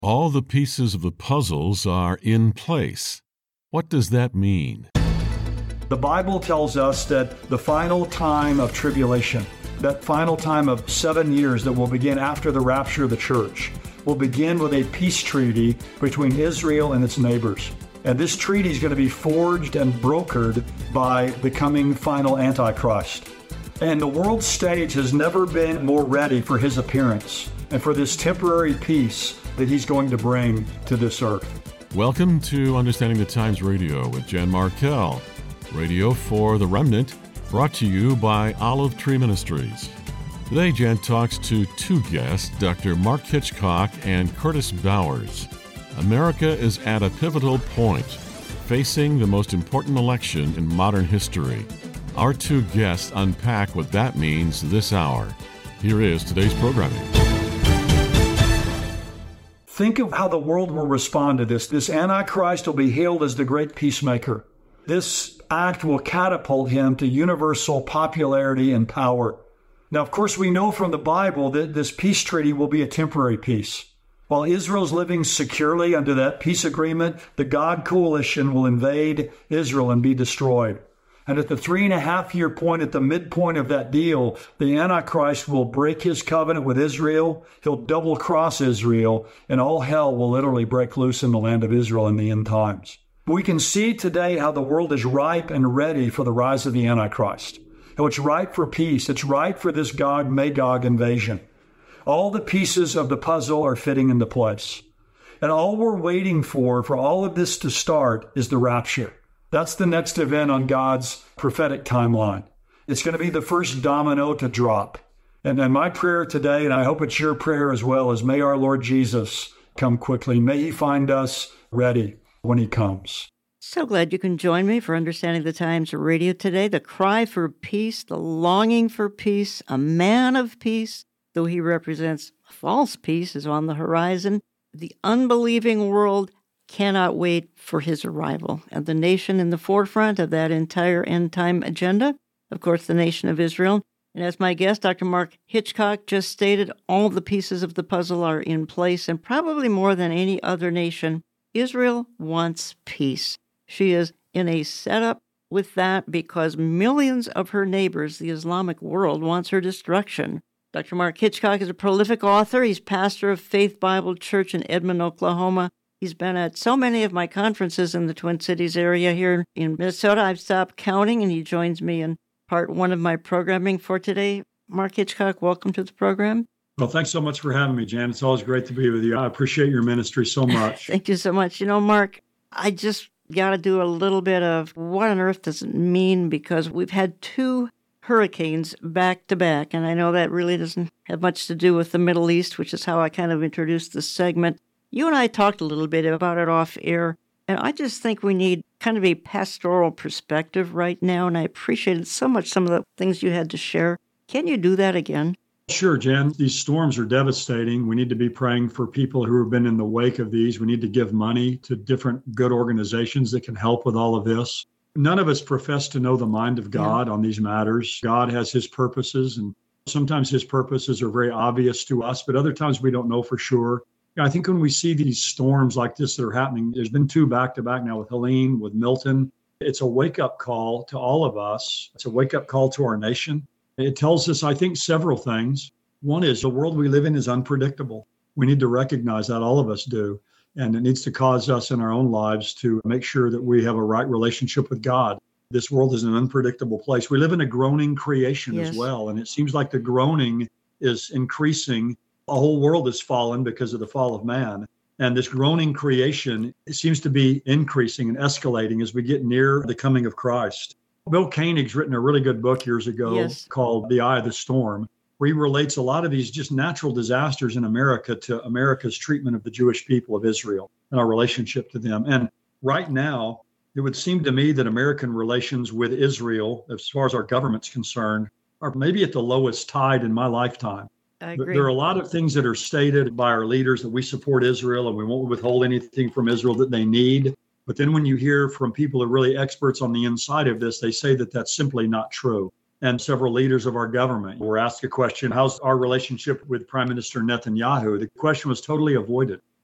All the pieces of the puzzles are in place. What does that mean? The Bible tells us that the final time of tribulation, that final time of 7 years that will begin after the rapture of the church, will begin with a peace treaty between Israel and its neighbors. And this treaty is going to be forged and brokered by the coming final Antichrist. And the world stage has never been more ready for his appearance and for this temporary peace that he's going to bring to this earth. Welcome to Understanding the Times Radio with Jan Markell, radio for the remnant, brought to you by Olive Tree Ministries. Today, Jan talks to two guests, Dr. Mark Hitchcock and Curtis Bowers. America is at a pivotal point, facing the most important election in modern history. Our two guests unpack what that means this hour. Here is today's programming. Think of how the world will respond to this. This Antichrist will be hailed as the great peacemaker. This act will catapult him to universal popularity and power. Now, of course, we know from the Bible that this peace treaty will be a temporary peace. While Israel's living securely under that peace agreement, the God coalition will invade Israel and be destroyed. And at the 3.5-year point, at the midpoint of that deal, the Antichrist will break his covenant with Israel. He'll double cross Israel, and all hell will literally break loose in the land of Israel in the end times. We can see today how the world is ripe and ready for the rise of the Antichrist. How it's ripe for peace. It's ripe for this Gog-Magog invasion. All the pieces of the puzzle are fitting into place. And all we're waiting for all of this to start, is the rapture. That's the next event on God's prophetic timeline. It's going to be the first domino to drop. And my prayer today, and I hope it's your prayer as well, is may our Lord Jesus come quickly. May he find us ready when he comes. So glad you can join me for Understanding the Times Radio today. The cry for peace, the longing for peace, a man of peace, though he represents false peace, is on the horizon. The unbelieving world cannot wait for his arrival. And the nation in the forefront of that entire end-time agenda, of course, the nation of Israel. And as my guest, Dr. Mark Hitchcock, just stated, all the pieces of the puzzle are in place, and probably more than any other nation, Israel wants peace. She is in a setup with that because millions of her neighbors, the Islamic world, wants her destruction. Dr. Mark Hitchcock is a prolific author. He's pastor of Faith Bible Church in Edmond, Oklahoma. He's been at so many of my conferences in the Twin Cities area here in Minnesota. I've stopped counting, and he joins me in part one of my programming for today. Mark Hitchcock, welcome to the program. Well, thanks so much for having me, Jan. It's always great to be with you. I appreciate your ministry so much. Thank you so much. You know, Mark, I just got to do a little bit of what on earth does it mean, because we've had two hurricanes back to back, and I know that really doesn't have much to do with the Middle East, which is how I kind of introduced this segment. You and I talked a little bit about it off air, and I just think we need kind of a pastoral perspective right now, and I appreciated so much some of the things you had to share. Can you do that again? Sure, Jan. These storms are devastating. We need to be praying for people who have been in the wake of these. We need to give money to different good organizations that can help with all of this. None of us profess to know the mind of God on these matters. God has his purposes, and sometimes his purposes are very obvious to us, but other times we don't know for sure. I think when we see these storms like this that are happening, there's been two back-to-back now with Helene, with Milton. It's a wake-up call to all of us. It's a wake-up call to our nation. It tells us, I think, several things. One is the world we live in is unpredictable. We need to recognize that, all of us do. And it needs to cause us in our own lives to make sure that we have a right relationship with God. This world is an unpredictable place. We live in a groaning creation as well. And it seems like the groaning is increasing. The whole world has fallen because of the fall of man. And this groaning creation, it seems to be increasing and escalating as we get near the coming of Christ. Bill Koenig's written a really good book years ago called The Eye of the Storm, where he relates a lot of these just natural disasters in America to America's treatment of the Jewish people of Israel and our relationship to them. And right now, it would seem to me that American relations with Israel, as far as our government's concerned, are maybe at the lowest tide in my lifetime. I agree. There are a lot of things that are stated by our leaders that we support Israel and we won't withhold anything from Israel that they need. But then when you hear from people who are really experts on the inside of this, they say that that's simply not true. And several leaders of our government were asked a question, how's our relationship with Prime Minister Netanyahu? The question was totally avoided.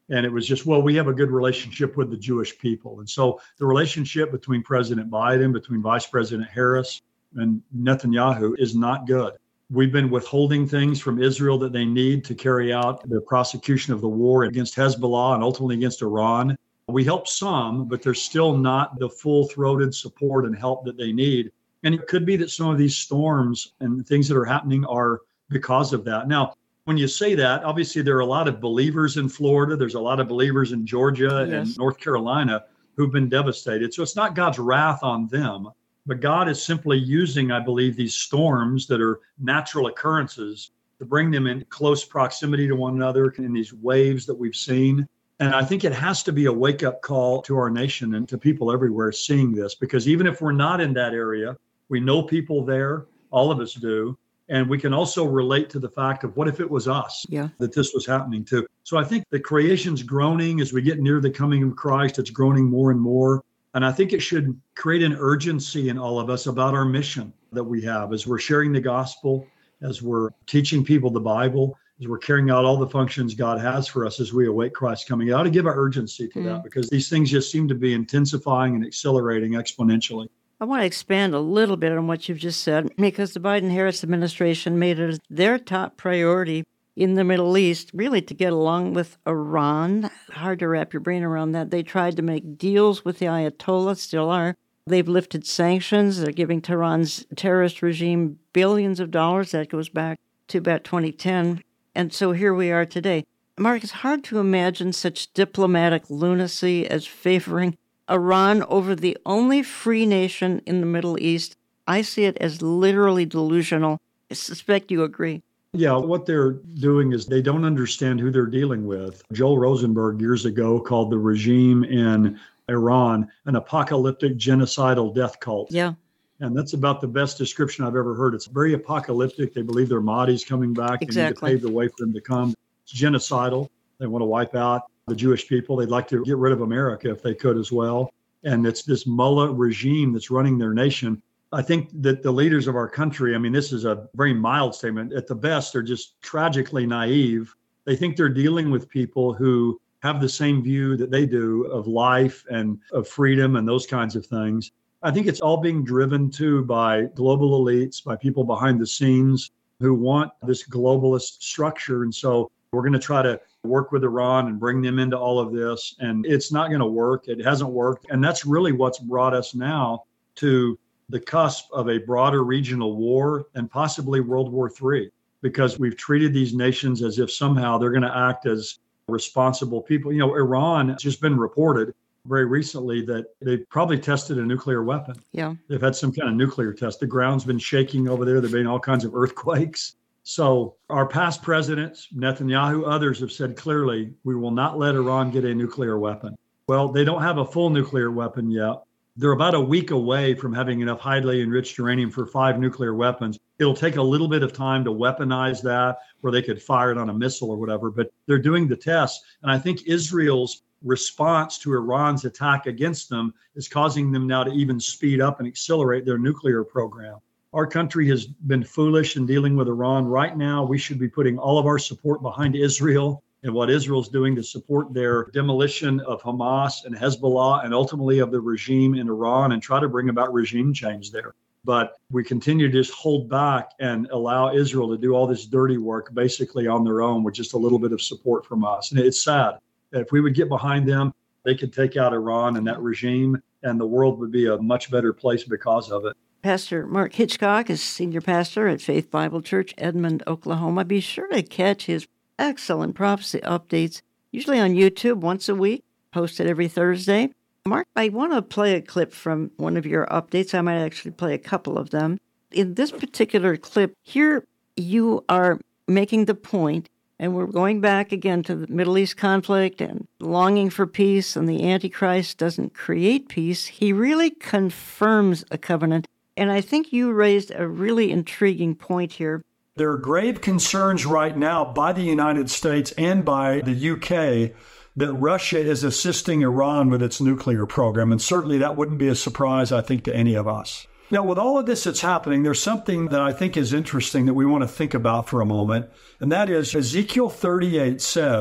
And it was just, well, we have a good relationship with the Jewish people. And so the relationship between President Biden, between Vice President Harris and Netanyahu is not good. We've been withholding things from Israel that they need to carry out the prosecution of the war against Hezbollah and ultimately against Iran. We help some, but there's still not the full-throated support and help that they need. And it could be that some of these storms and things that are happening are because of that. Now, when you say that, obviously there are a lot of believers in Florida. There's a lot of believers in Georgia and North Carolina who've been devastated. So it's not God's wrath on them, but God is simply using, I believe, these storms that are natural occurrences to bring them in close proximity to one another in these waves that we've seen. And I think it has to be a wake-up call to our nation and to people everywhere seeing this, because even if we're not in that area, we know people there, all of us do. And we can also relate to the fact of what if it was us that this was happening to. So I think the creation's groaning as we get near the coming of Christ. It's groaning more and more. And I think it should create an urgency in all of us about our mission that we have as we're sharing the gospel, as we're teaching people the Bible, as we're carrying out all the functions God has for us as we await Christ coming. I ought to give an urgency to that because these things just seem to be intensifying and accelerating exponentially. I want to expand a little bit on what you've just said, because the Biden-Harris administration made it their top priority in the Middle East, really to get along with Iran. Hard to wrap your brain around that. They tried to make deals with the Ayatollah, still are. They've lifted sanctions. They're giving Tehran's terrorist regime billions of dollars. That goes back to about 2010. And so here we are today. Mark, it's hard to imagine such diplomatic lunacy as favoring Iran over the only free nation in the Middle East. I see it as literally delusional. I suspect you agree. Yeah, what they're doing is they don't understand who they're dealing with. Joel Rosenberg years ago called the regime in Iran an apocalyptic genocidal death cult. Yeah. And that's about the best description I've ever heard. It's very apocalyptic. They believe their Mahdi's coming back. Exactly. They need to pave the way for them to come. It's genocidal. They want to wipe out the Jewish people. They'd like to get rid of America if they could as well. And it's this mullah regime that's running their nation. I think that the leaders of our country, I mean, this is a very mild statement. At the best, they're just tragically naive. They think they're dealing with people who have the same view that they do of life and of freedom and those kinds of things. I think it's all being driven too by global elites, by people behind the scenes who want this globalist structure. And so we're going to try to work with Iran and bring them into all of this. And it's not going to work. It hasn't worked. And that's really what's brought us now to the cusp of a broader regional war and possibly World War III, because we've treated these nations as if somehow they're going to act as responsible people. You know, Iran, it's just been reported very recently that they probably tested a nuclear weapon. Yeah. They've had some kind of nuclear test. The ground's been shaking over there. There've been all kinds of earthquakes. So our past presidents, Netanyahu, others have said clearly, we will not let Iran get a nuclear weapon. Well, they don't have a full nuclear weapon yet. They're about a week away from having enough highly enriched uranium for 5 nuclear weapons. It'll take a little bit of time to weaponize that, where they could fire it on a missile or whatever, but they're doing the tests. And I think Israel's response to Iran's attack against them is causing them now to even speed up and accelerate their nuclear program. Our country has been foolish in dealing with Iran. Right now, we should be putting all of our support behind Israel and what Israel's doing to support their demolition of Hamas and Hezbollah and ultimately of the regime in Iran and try to bring about regime change there. But we continue to just hold back and allow Israel to do all this dirty work basically on their own with just a little bit of support from us. And it's sad. If we would get behind them, they could take out Iran and that regime, and the world would be a much better place because of it. Pastor Mark Hitchcock is senior pastor at Faith Bible Church, Edmond, Oklahoma. Be sure to catch his excellent prophecy updates, usually on YouTube once a week, posted every Thursday. Mark, I want to play a clip from one of your updates. I might actually play a couple of them. In this particular clip, here you are making the point, and we're going back again to the Middle East conflict and longing for peace, and the Antichrist doesn't create peace. He really confirms a covenant. And I think you raised a really intriguing point here. There are grave concerns right now by the United States and by the UK that Russia is assisting Iran with its nuclear program. And certainly that wouldn't be a surprise, I think, to any of us. Now, with all of this that's happening, there's something that I think is interesting that we want to think about for a moment. And that is Ezekiel 38 says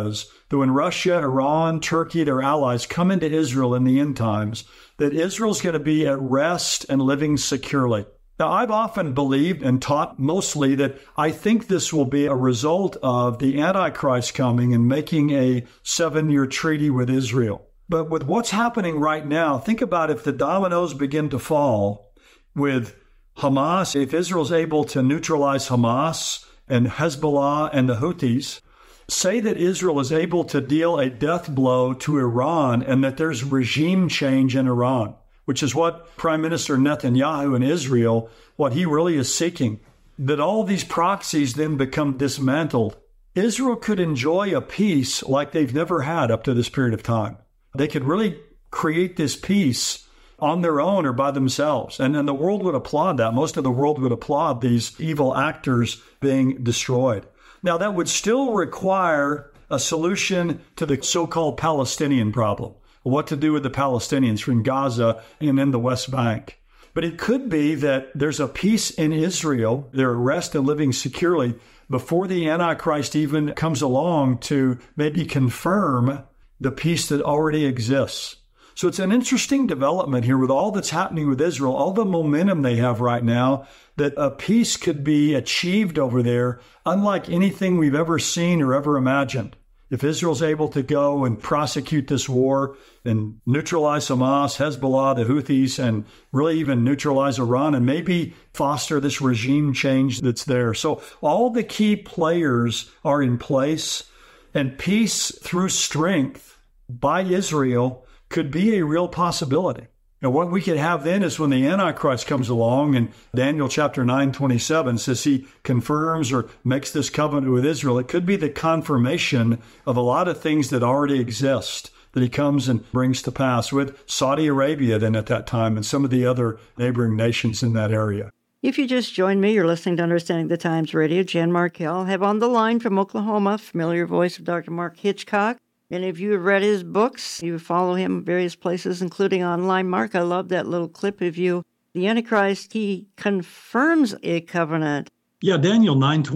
that when Russia, Iran, Turkey, their allies come into Israel in the end times, that Israel's going to be at rest and living securely. Now, I've often believed and taught mostly that I think this will be a result of the Antichrist coming and making a 7-year treaty with Israel. But with what's happening right now, think about if the dominoes begin to fall with Hamas, if Israel's able to neutralize Hamas and Hezbollah and the Houthis, say that Israel is able to deal a death blow to Iran and that there's regime change in Iran, which is what Prime Minister Netanyahu in Israel, what he really is seeking, that all these proxies then become dismantled. Israel could enjoy a peace like they've never had up to this period of time. They could really create this peace on their own or by themselves. And the world would applaud that. Most of the world would applaud these evil actors being destroyed. Now, that would still require a solution to the so-called Palestinian problem, what to do with the Palestinians from Gaza and in the West Bank. But it could be that there's a peace in Israel, they're at rest and living securely, before the Antichrist even comes along to maybe confirm the peace that already exists. So it's an interesting development here with all that's happening with Israel, all the momentum they have right now, that a peace could be achieved over there unlike anything we've ever seen or ever imagined. If Israel's able to go and prosecute this war and neutralize Hamas, Hezbollah, the Houthis, and really even neutralize Iran and maybe foster this regime change that's there. So all the key players are in place, and peace through strength by Israel could be a real possibility. And what we could have then is when the Antichrist comes along, and Daniel chapter 9:27 says he confirms or makes this covenant with Israel, it could be the confirmation of a lot of things that already exist that he comes and brings to pass with Saudi Arabia then at that time and some of the other neighboring nations in that area. If you just joined me, you're listening to Understanding the Times Radio. Jan Markell. I have on the line from Oklahoma, familiar voice of Dr. Mark Hitchcock. And if you have read his books, you follow him various places, including online. Mark, I love that little clip of you. The Antichrist, he confirms a covenant. Yeah, Daniel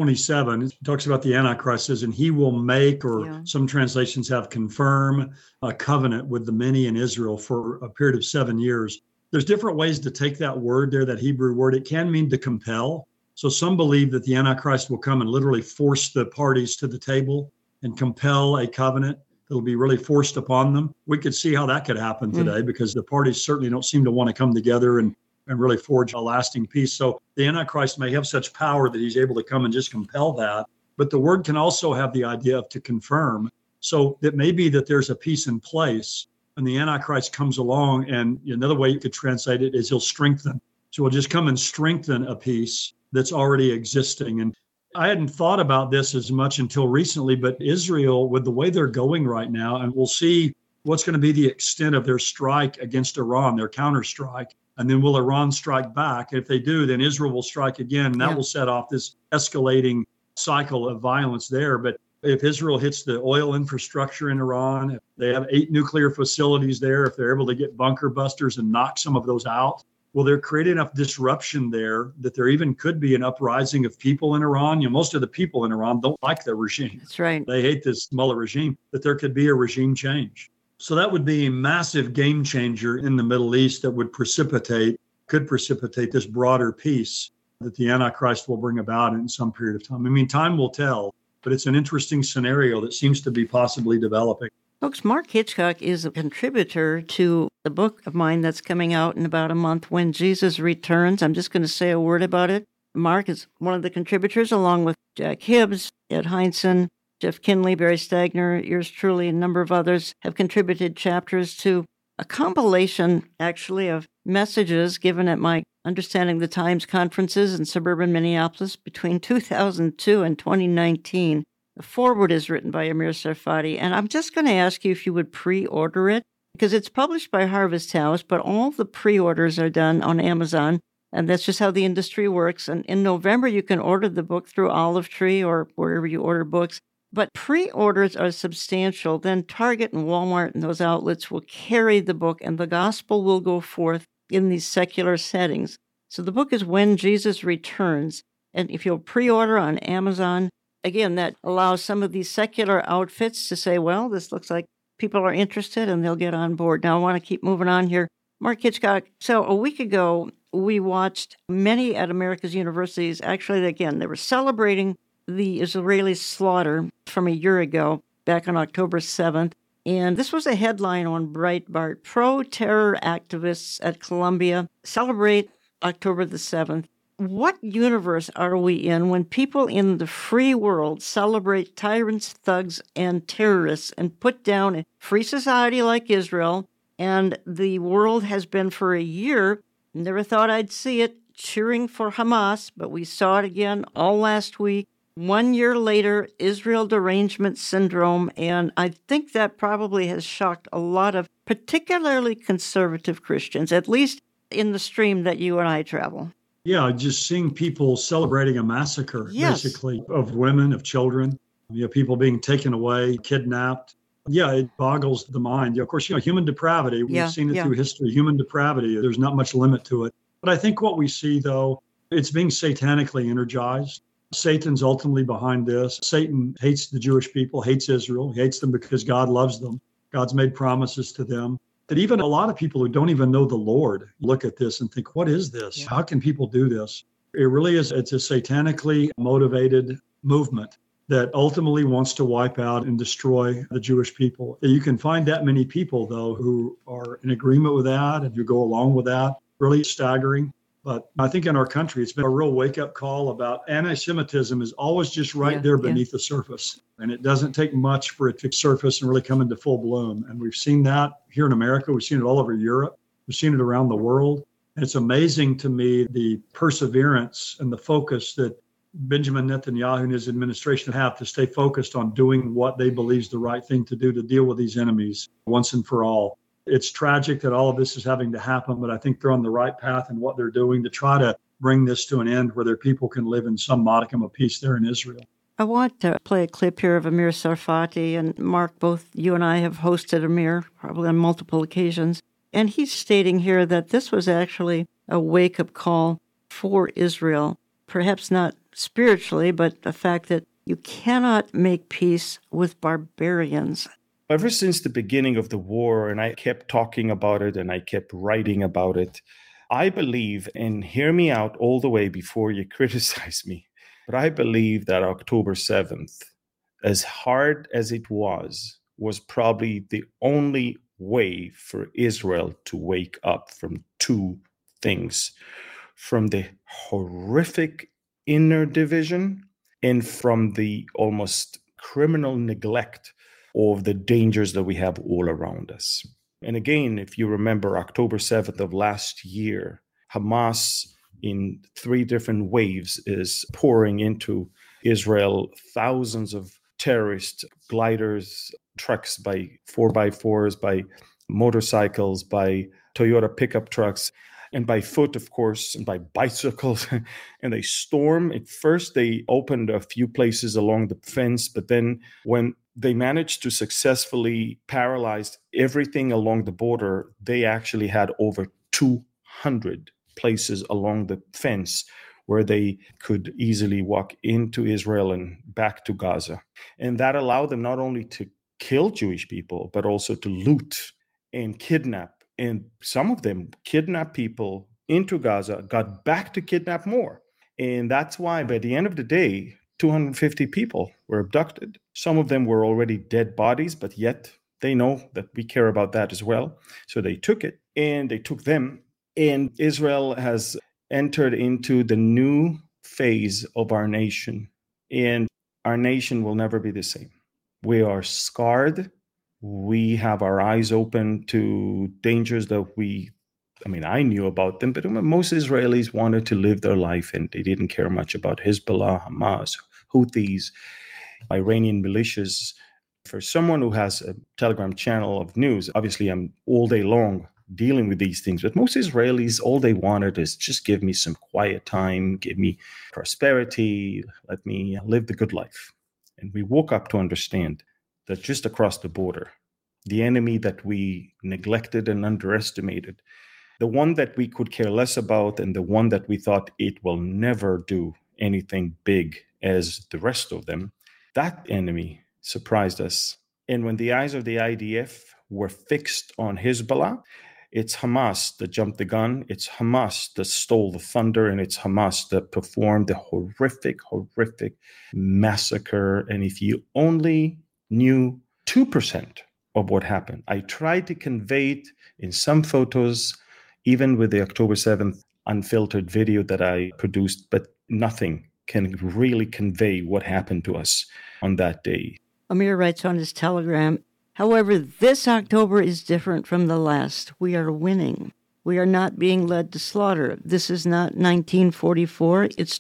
9:27 talks about the Antichrist says, and he will make, or some translations have confirm, a covenant with the many in Israel for a period of 7 years. There's different ways to take that word there, that Hebrew word. It can mean to compel. So some believe that the Antichrist will come and literally force the parties to the table and compel a covenant. It'll be really forced upon them. We could see how that could happen today because the parties certainly don't seem to want to come together and really forge a lasting peace. So the Antichrist may have such power that he's able to come and just compel that. But the word can also have the idea of to confirm. So it may be that there's a peace in place and the Antichrist comes along, and another way you could translate it is he'll strengthen. So he'll just come and strengthen a peace that's already existing. And I hadn't thought about this as much until recently, but Israel, with the way they're going right now, and we'll see what's going to be the extent of their strike against Iran, their counterstrike, and then will Iran strike back? If they do, then Israel will strike again, and that will set off this escalating cycle of violence there. But if Israel hits the oil infrastructure in Iran, if they have 8 nuclear facilities there, if they're able to get bunker busters and knock some of those out, well, they're creating enough disruption there that there even could be an uprising of people in Iran. Most of the people in Iran don't like their regime. That's right. They hate this Mullah regime, that there could be a regime change. So that would be a massive game changer in the Middle East that could precipitate this broader peace that the Antichrist will bring about in some period of time. I mean, time will tell, but it's an interesting scenario that seems to be possibly developing. Folks, Mark Hitchcock is a contributor to the book of mine that's coming out in about a month, When Jesus Returns. I'm just going to say a word about it. Mark is one of the contributors, along with Jack Hibbs, Ed Heinzen, Jeff Kinley, Barry Stagner, yours truly, and a number of others have contributed chapters to a compilation, actually, of messages given at my Understanding the Times conferences in suburban Minneapolis between 2002 and 2019. The foreword is written by Amir Sarfati, and I'm just going to ask you if you would pre-order it, because it's published by Harvest House, but all the pre-orders are done on Amazon, and that's just how the industry works. And in November, you can order the book through Olive Tree or wherever you order books. But pre-orders are substantial. Then Target and Walmart and those outlets will carry the book, and the gospel will go forth in these secular settings. So the book is When Jesus Returns. And if you'll pre-order on Amazon, again, that allows some of these secular outfits to say, well, this looks like people are interested and they'll get on board. Now, I want to keep moving on here. Mark Hitchcock, so a week ago, we watched many at America's universities. Actually, again, they were celebrating the Israeli slaughter from a year ago, back on October 7th. And this was a headline on Breitbart. Pro-terror activists at Columbia celebrate October the 7th. What universe are we in when people in the free world celebrate tyrants, thugs, and terrorists and put down a free society like Israel? And the world has been for a year, never thought I'd see it, cheering for Hamas, but we saw it again all last week. 1 year later, Israel derangement syndrome, and I think that probably has shocked a lot of particularly conservative Christians, at least in the stream that you and I travel. Yeah, just seeing people celebrating a massacre, basically, of women, of children, people being taken away, kidnapped. Yeah, it boggles the mind. Of course, human depravity, we've seen it through history, human depravity, there's not much limit to it. But I think what we see, though, it's being satanically energized. Satan's ultimately behind this. Satan hates the Jewish people, hates Israel. He hates them because God loves them. God's made promises to them. That even a lot of people who don't even know the Lord look at this and think, what is this? How can people do this? It really is. It's a satanically motivated movement that ultimately wants to wipe out and destroy the Jewish people. You can find that many people, though, who are in agreement with that and who go along with that. Really staggering. But I think in our country, it's been a real wake-up call about anti-Semitism is always just there beneath the surface. And it doesn't take much for it to surface and really come into full bloom. And we've seen that here in America. We've seen it all over Europe. We've seen it around the world. And it's amazing to me the perseverance and the focus that Benjamin Netanyahu and his administration have to stay focused on doing what they believe is the right thing to do to deal with these enemies once and for all. It's tragic that all of this is having to happen, but I think they're on the right path in what they're doing to try to bring this to an end where their people can live in some modicum of peace there in Israel. I want to play a clip here of Amir Tsarfati. And Mark, both you and I have hosted Amir probably on multiple occasions. And he's stating here that this was actually a wake-up call for Israel, perhaps not spiritually, but the fact that you cannot make peace with barbarians. Ever since the beginning of the war, and I kept talking about it and I kept writing about it, I believe, and hear me out all the way before you criticize me, but I believe that October 7th, as hard as it was probably the only way for Israel to wake up from two things, from the horrific inner division and from the almost criminal neglect of the dangers that we have all around us. And again, if you remember October 7th of last year, Hamas in 3 different waves is pouring into Israel thousands of terrorist gliders, trucks by 4x4s, by motorcycles, by Toyota pickup trucks, and by foot, of course, and by bicycles. And they storm. At first, they opened a few places along the fence, but then when they managed to successfully paralyze everything along the border, they actually had over 200 places along the fence where they could easily walk into Israel and back to Gaza. And that allowed them not only to kill Jewish people, but also to loot and kidnap. And some of them kidnapped people into Gaza, got back to kidnap more. And that's why by the end of the day, 250 people were abducted. Some of them were already dead bodies, but yet they know that we care about that as well. So they took it and they took them. And Israel has entered into the new phase of our nation. And our nation will never be the same. We are scarred. We have our eyes open to dangers that I knew about them, but most Israelis wanted to live their life and they didn't care much about Hezbollah, Hamas, Houthis, Iranian militias. For someone who has a Telegram channel of news, obviously I'm all day long dealing with these things, but most Israelis, all they wanted is just give me some quiet time, give me prosperity, let me live the good life. And we woke up to understand that just across the border, the enemy that we neglected and underestimated, the one that we could care less about and the one that we thought it will never do anything big as the rest of them. That enemy surprised us. And when the eyes of the IDF were fixed on Hezbollah, it's Hamas that jumped the gun. It's Hamas that stole the thunder, and it's Hamas that performed the horrific massacre. And if you only knew 2% of what happened, I tried to convey it in some photos, even with the October 7th unfiltered video that I produced, but nothing can really convey what happened to us on that day. Amir writes on his Telegram, however, this October is different from the last. We are winning. We are not being led to slaughter. This is not 1944, it's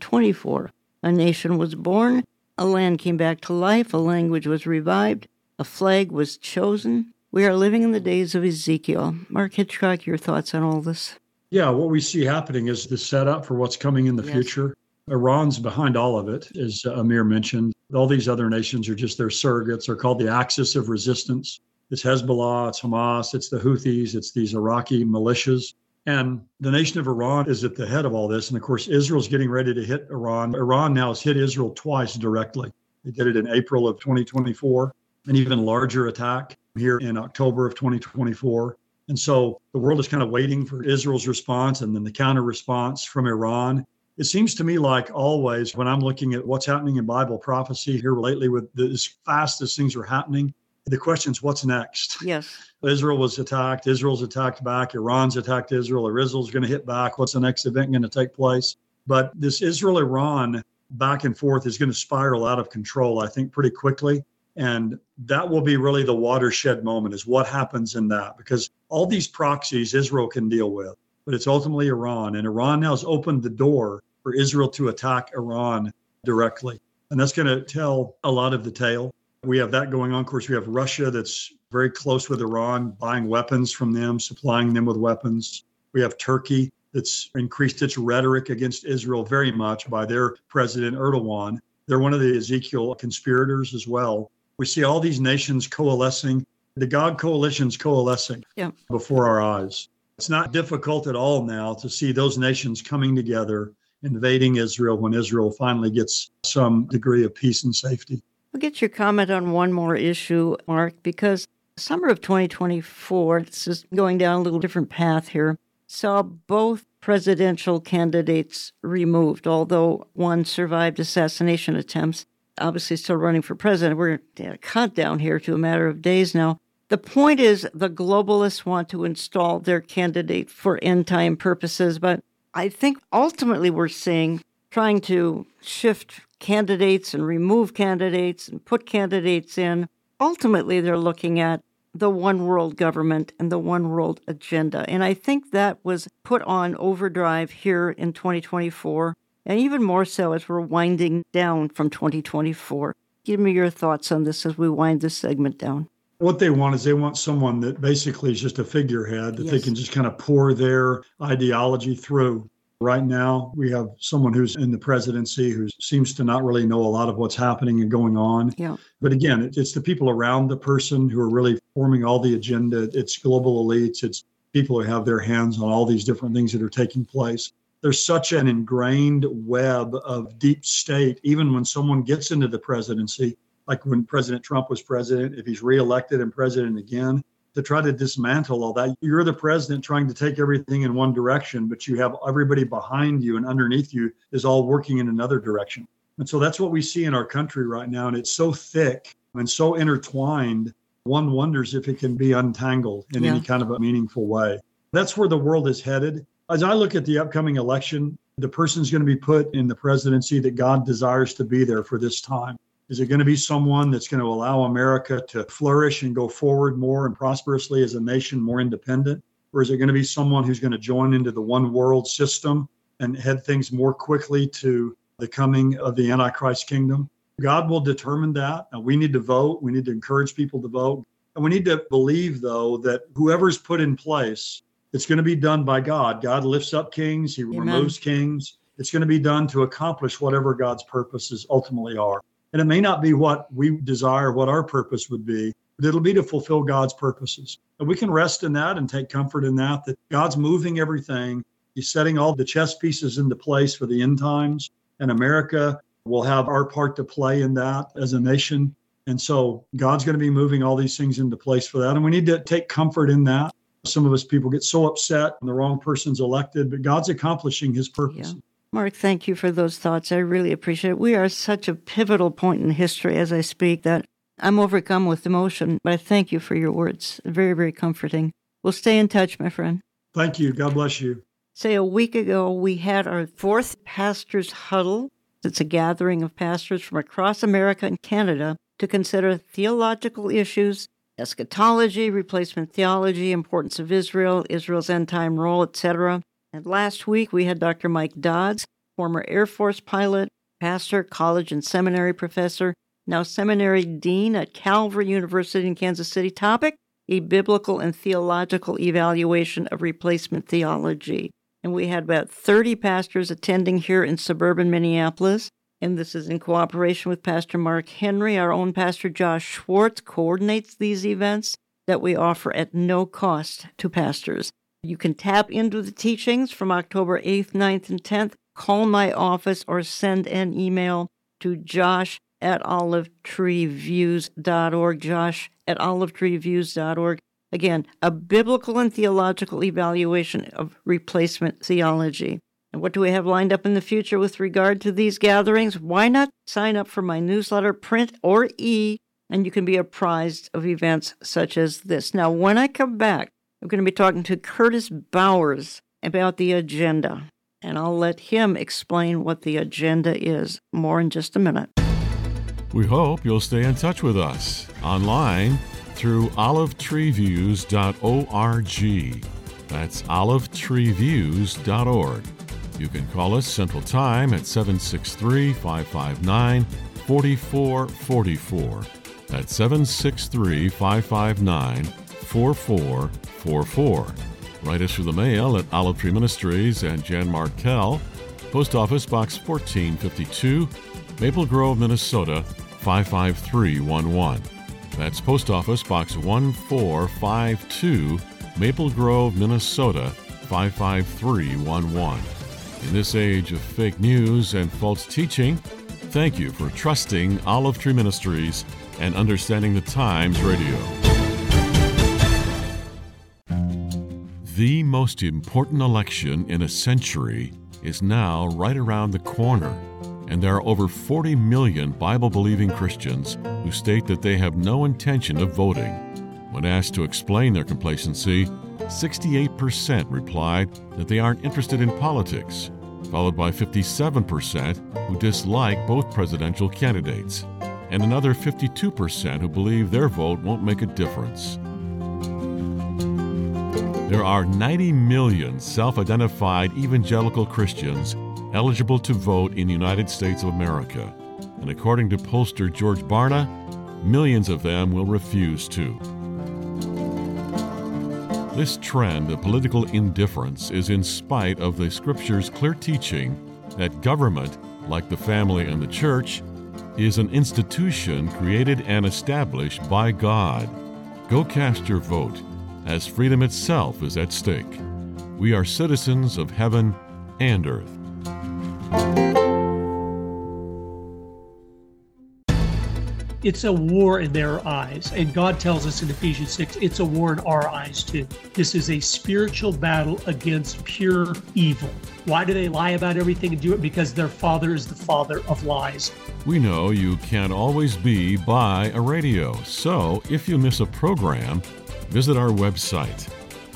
2024. A nation was born, a land came back to life, a language was revived, a flag was chosen. We are living in the days of Ezekiel. Mark Hitchcock, your thoughts on all this? Yeah, what we see happening is the setup for what's coming in the future. Iran's behind all of it, as Amir mentioned. All these other nations are just their surrogates. They're called the axis of resistance. It's Hezbollah, it's Hamas, it's the Houthis, it's these Iraqi militias. And the nation of Iran is at the head of all this. And of course, Israel's getting ready to hit Iran. Iran now has hit Israel twice directly. They did it in April of 2024, an even larger attack here in October of 2024. And so the world is kind of waiting for Israel's response and then the counter response from Iran. It seems to me like always, when I'm looking at what's happening in Bible prophecy here lately, with as fast as things are happening, the question is, what's next? Yes. Israel was attacked. Israel's attacked back. Iran's attacked Israel. Or Israel's going to hit back. What's the next event going to take place? But this Israel-Iran back and forth is going to spiral out of control, I think, pretty quickly. And that will be really the watershed moment, is what happens in that. Because all these proxies Israel can deal with, but it's ultimately Iran. And Iran now has opened the door for Israel to attack Iran directly. And that's going to tell a lot of the tale. We have that going on. Of course, we have Russia that's very close with Iran, buying weapons from them, supplying them with weapons. We have Turkey that's increased its rhetoric against Israel very much by their president, Erdogan. They're one of the Ezekiel conspirators as well. We see all these nations coalescing, the God coalition's coalescing before our eyes. It's not difficult at all now to see those nations coming together, invading Israel when Israel finally gets some degree of peace and safety. I'll get your comment on one more issue, Mark, because summer of 2024, this is going down a little different path here, saw both presidential candidates removed, although one survived assassination attempts. Obviously still running for president. We're at a countdown here to a matter of days now. The point is the globalists want to install their candidate for end-time purposes, but I think ultimately we're seeing trying to shift candidates and remove candidates and put candidates in. Ultimately, they're looking at the one world government and the one world agenda. And I think that was put on overdrive here in 2024. And even more so as we're winding down from 2024. Give me your thoughts on this as we wind this segment down. What they want is they want someone that basically is just a figurehead that they can just kind of pour their ideology through. Right now, we have someone who's in the presidency who seems to not really know a lot of what's happening and going on. Yeah. But again, it's the people around the person who are really forming all the agenda. It's global elites. It's people who have their hands on all these different things that are taking place. There's such an ingrained web of deep state, even when someone gets into the presidency, like when President Trump was president, if he's reelected and president again, to try to dismantle all that. You're the president trying to take everything in one direction, but you have everybody behind you and underneath you is all working in another direction. And so that's what we see in our country right now. And it's so thick and so intertwined, one wonders if it can be untangled in any kind of a meaningful way. That's where the world is headed. As I look at the upcoming election, the person's going to be put in the presidency that God desires to be there for this time. Is it going to be someone that's going to allow America to flourish and go forward more and prosperously as a nation, more independent? Or is it going to be someone who's going to join into the one world system and head things more quickly to the coming of the Antichrist kingdom? God will determine that. And we need to vote. We need to encourage people to vote. And we need to believe, though, that whoever's put in place, it's going to be done by God. God lifts up kings. He removes kings. It's going to be done to accomplish whatever God's purposes ultimately are. And it may not be what we desire, what our purpose would be, but it'll be to fulfill God's purposes. And we can rest in that and take comfort in that God's moving everything. He's setting all the chess pieces into place for the end times. And America will have our part to play in that as a nation. And so God's going to be moving all these things into place for that. And we need to take comfort in that. Some of us people get so upset when the wrong person's elected, but God's accomplishing his purpose. Yeah. Mark, thank you for those thoughts. I really appreciate it. We are such a pivotal point in history as I speak that I'm overcome with emotion, but I thank you for your words. Very, very comforting. We'll stay in touch, my friend. Thank you. God bless you. Say a week ago, we had our 4th Pastors Huddle. It's a gathering of pastors from across America and Canada to consider theological issues, eschatology, replacement theology, importance of Israel, Israel's end-time role, etc. And last week, we had Dr. Mike Dodds, former Air Force pilot, pastor, college and seminary professor, now seminary dean at Calvary University in Kansas City. Topic, a biblical and theological evaluation of replacement theology. And we had about 30 pastors attending here in suburban Minneapolis. And this is in cooperation with Pastor Mark Henry. Our own Pastor Josh Schwartz coordinates these events that we offer at no cost to pastors. You can tap into the teachings from October 8th, 9th, and 10th. Call my office or send an email to josh@olivetreeviews.org, josh@olivetreeviews.org. Again, a biblical and theological evaluation of replacement theology. And what do we have lined up in the future with regard to these gatherings? Why not sign up for my newsletter, print or e, and you can be apprised of events such as this. Now, when I come back, I'm going to be talking to Curtis Bowers about the agenda, and I'll let him explain what the agenda is. More in just a minute. We hope you'll stay in touch with us online through olivetreeviews.org. That's olivetreeviews.org. You can call us Central Time at 763-559-4444. That's 763-559-4444. Write us through the mail at Olive Tree Ministries and Jan Markell, Post Office Box 1452, Maple Grove, Minnesota 55311. That's Post Office Box 1452, Maple Grove, Minnesota 55311. In this age of fake news and false teaching, thank you for trusting Olive Tree Ministries and Understanding the Times Radio. The most important election in a century is now right around the corner, and there are over 40 million Bible-believing Christians who state that they have no intention of voting. When asked to explain their complacency, 68% replied that they aren't interested in politics, followed by 57% who dislike both presidential candidates, and another 52% who believe their vote won't make a difference. There are 90 million self-identified evangelical Christians eligible to vote in the United States of America, and according to pollster George Barna, millions of them will refuse to. This trend of political indifference is in spite of the Scripture's clear teaching that government, like the family and the church, is an institution created and established by God. Go cast your vote, as freedom itself is at stake. We are citizens of heaven and earth. It's a war in their eyes. And God tells us in Ephesians 6, it's a war in our eyes too. This is a spiritual battle against pure evil. Why do they lie about everything and do it? Because their father is the father of lies. We know you can't always be by a radio, so if you miss a program, visit our website,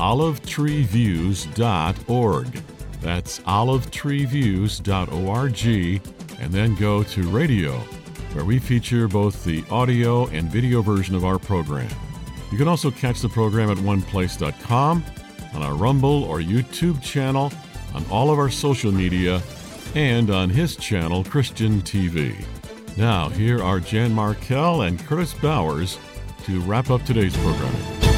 olivetreeviews.org. That's olivetreeviews.org, and then go to radio, where we feature both the audio and video version of our program. You can also catch the program at oneplace.com, on our Rumble or YouTube channel, on all of our social media, and on his channel, Christian TV. Now, here are Jan Markell and Curtis Bowers to wrap up today's program.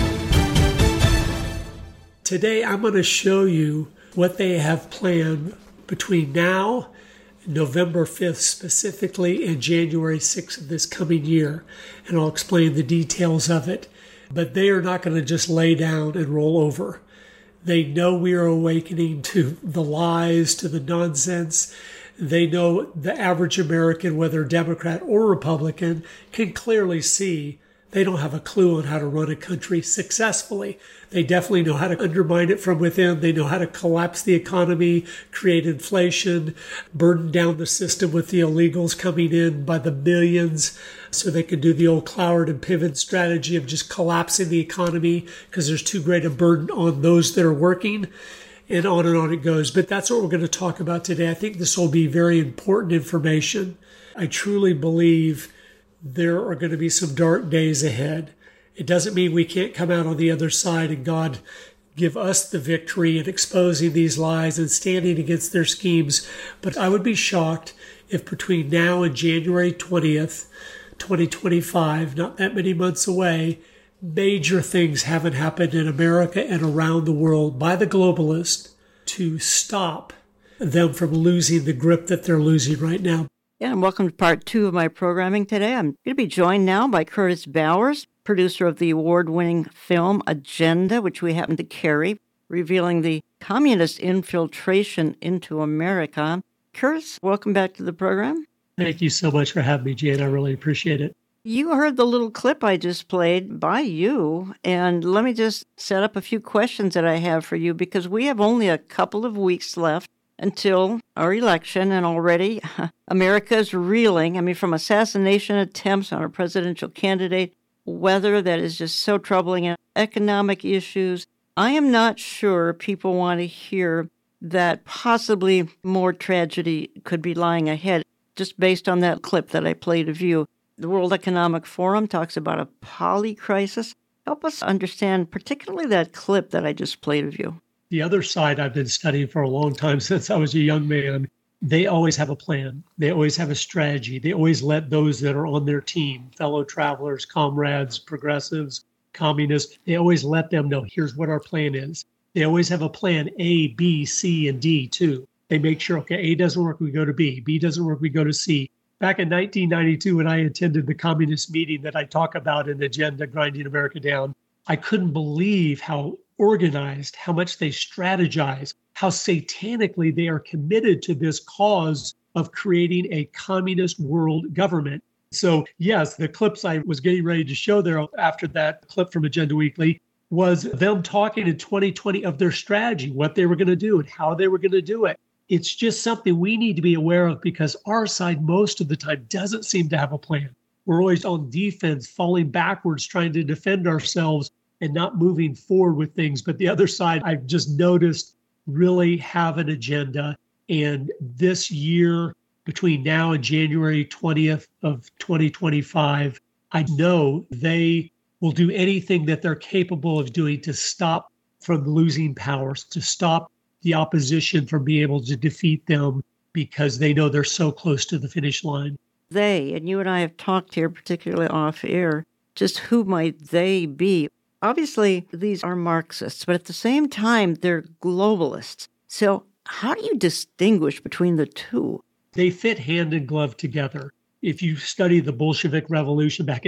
Today, I'm going to show you what they have planned between now, November 5th specifically, and January 6th of this coming year. And I'll explain the details of it. But they are not going to just lay down and roll over. They know we are awakening to the lies, to the nonsense. They know the average American, whether Democrat or Republican, can clearly see they don't have a clue on how to run a country successfully. They definitely know how to undermine it from within. They know how to collapse the economy, create inflation, burden down the system with the illegals coming in by the millions so they can do the old Cloward and Piven strategy of just collapsing the economy because there's too great a burden on those that are working. And on it goes. But that's what we're going to talk about today. I think this will be very important information. I truly believe there are going to be some dark days ahead. It doesn't mean we can't come out on the other side and God give us the victory in exposing these lies and standing against their schemes. But I would be shocked if between now and January 20th, 2025, not that many months away, major things haven't happened in America and around the world by the globalists to stop them from losing the grip that they're losing right now. Yeah, and welcome to part 2 of my programming today. I'm going to be joined now by Curtis Bowers, producer of the award-winning film Agenda, which we happen to carry, revealing the communist infiltration into America. Curtis, welcome back to the program. Thank you so much for having me, Jan. I really appreciate it. You heard the little clip I just played by you, and let me just set up a few questions that I have for you, because we have only a couple of weeks left until our election, and already America is reeling. I mean, from assassination attempts on a presidential candidate, weather that is just so troubling, and economic issues. I am not sure people want to hear that possibly more tragedy could be lying ahead, just based on that clip that I played of you. The World Economic Forum talks about a poly-crisis. Help us understand particularly that clip that I just played of you. The other side I've been studying for a long time since I was a young man. They always have a plan. They always have a strategy. They always let those that are on their team, fellow travelers, comrades, progressives, communists, they always let them know, here's what our plan is. They always have a plan A, B, C, and D too. They make sure, okay, A doesn't work, we go to B. B doesn't work, we go to C. Back in 1992, when I attended the communist meeting that I talk about in Agenda, Grinding America Down, I couldn't believe how organized, how much they strategize, how satanically they are committed to this cause of creating a communist world government. So yes, the clips I was getting ready to show there after that clip from Agenda Weekly was them talking in 2020 of their strategy, what they were going to do and how they were going to do it. It's just something we need to be aware of because our side most of the time doesn't seem to have a plan. We're always on defense, falling backwards, trying to defend ourselves and not moving forward with things. But the other side, I've just noticed, really have an agenda. And this year, between now and January 20th of 2025, I know they will do anything that they're capable of doing to stop from losing power, to stop the opposition from being able to defeat them because they know they're so close to the finish line. They, and you and I have talked here, particularly off air, just who might they be? Obviously, these are Marxists, but at the same time, they're globalists. So how do you distinguish between the two? They fit hand in glove together. If you study the Bolshevik Revolution back in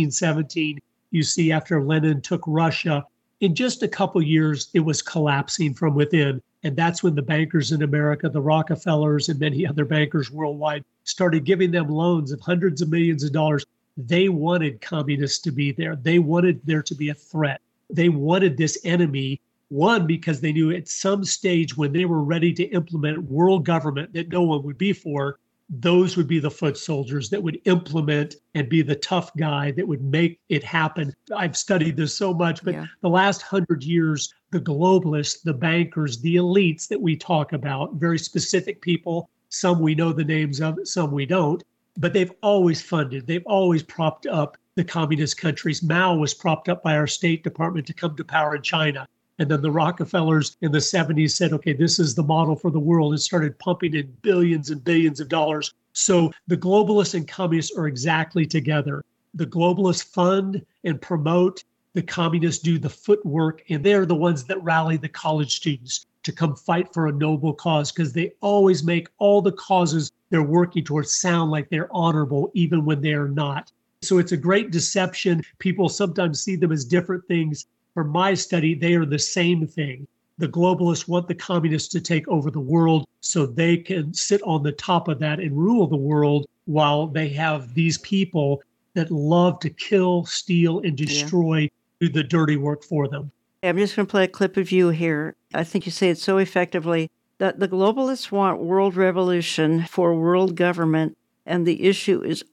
1917, you see after Lenin took Russia, in just a couple years, it was collapsing from within. And that's when the bankers in America, the Rockefellers and many other bankers worldwide, started giving them loans of hundreds of millions of dollars. They wanted communists to be there. They wanted there to be a threat. They wanted this enemy, one, because they knew at some stage when they were ready to implement world government that no one would be for, those would be the foot soldiers that would implement and be the tough guy that would make it happen. I've studied this so much, but the last 100 years, the globalists, the bankers, the elites that we talk about, very specific people, some we know the names of, some we don't, but they've always funded, they've always propped up the communist countries. Mao was propped up by our State Department to come to power in China. And then the Rockefellers in the 70s said, okay, this is the model for the world, and started pumping in billions and billions of dollars. So the globalists and communists are exactly together. The globalists fund and promote, the communists do the footwork, and they're the ones that rally the college students to come fight for a noble cause, because they always make all the causes they're working towards sound like they're honorable, even when they are not. So it's a great deception. People sometimes see them as different things. For my study, they are the same thing. The globalists want the communists to take over the world so they can sit on the top of that and rule the world, while they have these people that love to kill, steal, and destroy, do the dirty work for them. I'm just going to play a clip of you here. I think you say it so effectively that the globalists want world revolution for world government, and the issue is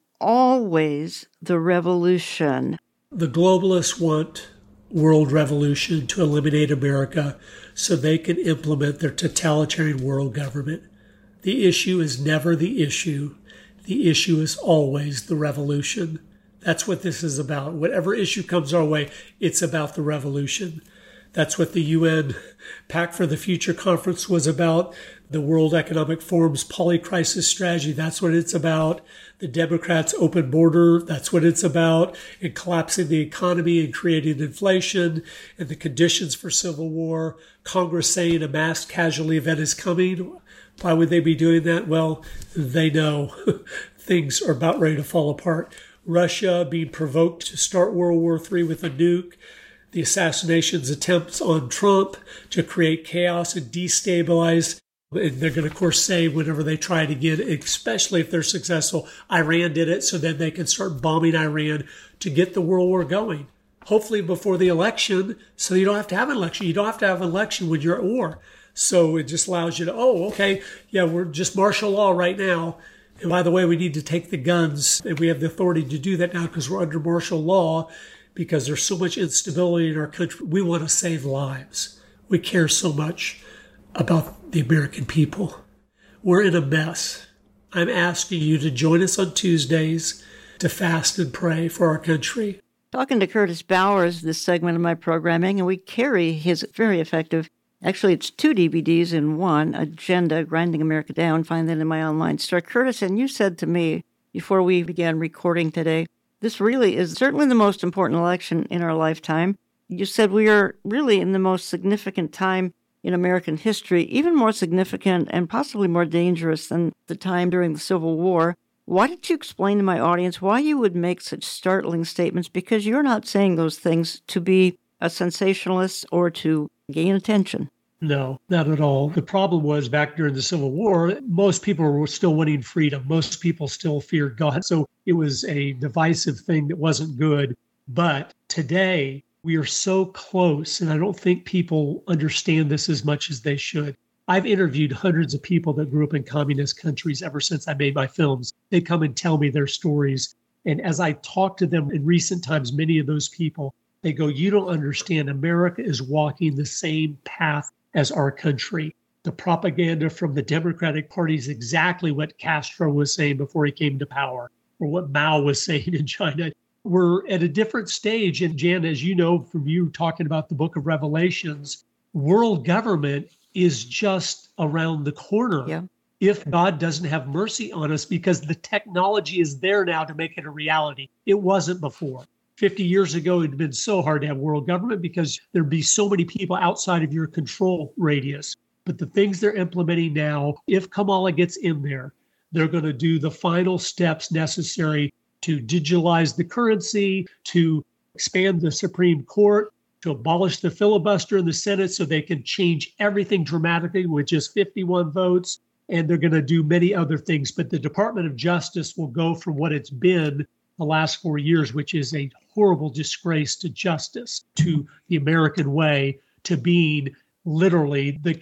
always the revolution. The globalists want world revolution to eliminate America so they can implement their totalitarian world government. The issue is never the issue. The issue is always the revolution. That's what this is about. Whatever issue comes our way, it's about the revolution. That's what the UN Pact for the Future Conference was about. The World Economic Forum's polycrisis strategy, that's what it's about. The Democrats' open border, that's what it's about. And collapsing the economy and creating inflation and the conditions for civil war. Congress saying a mass casualty event is coming. Why would they be doing that? Well, they know things are about ready to fall apart. Russia being provoked to start World War III with a nuke. The assassination's attempts on Trump to create chaos and destabilize. And they're going to, of course, say whenever they try it again, especially if they're successful, Iran did it, so then they can start bombing Iran to get the world war going. Hopefully before the election, so you don't have to have an election. You don't have to have an election when you're at war. So it just allows you to, we're just martial law right now. And by the way, we need to take the guns, and we have the authority to do that now because we're under martial law, because there's so much instability in our country. We want to save lives. We care so much about the American people. We're in a mess. I'm asking you to join us on Tuesdays to fast and pray for our country. Talking to Curtis Bowers, this segment of my programming, and we carry his very effective, actually it's 2 DVDs in one, Agenda, Grinding America Down. Find that in my online store. Curtis, and you said to me before we began recording today, this really is certainly the most important election in our lifetime. You said we are really in the most significant time in American history, even more significant and possibly more dangerous than the time during the Civil War. Why did you explain to my audience why you would make such startling statements? Because you're not saying those things to be a sensationalist or to gain attention. No, not at all. The problem was back during the Civil War, most people were still wanting freedom. Most people still feared God. So it was a divisive thing that wasn't good. But today, we are so close, and I don't think people understand this as much as they should. I've interviewed hundreds of people that grew up in communist countries ever since I made my films. They come and tell me their stories. And as I talk to them in recent times, many of those people, they go, you don't understand. America is walking the same path as our country. The propaganda from the Democratic Party is exactly what Castro was saying before he came to power, or what Mao was saying in China. We're at a different stage. And Jan, as you know from you talking about the book of Revelations, world government is just around the corner. Yeah. If God doesn't have mercy on us, because the technology is there now to make it a reality. It wasn't before. 50 years ago, it'd been so hard to have world government because there'd be so many people outside of your control radius. But the things they're implementing now, if Kamala gets in there, they're going to do the final steps necessary to digitalize the currency, to expand the Supreme Court, to abolish the filibuster in the Senate so they can change everything dramatically with just 51 votes. And they're going to do many other things. But the Department of Justice will go from what it's been the last 4 years, which is a horrible disgrace to justice, to the American way, to being literally the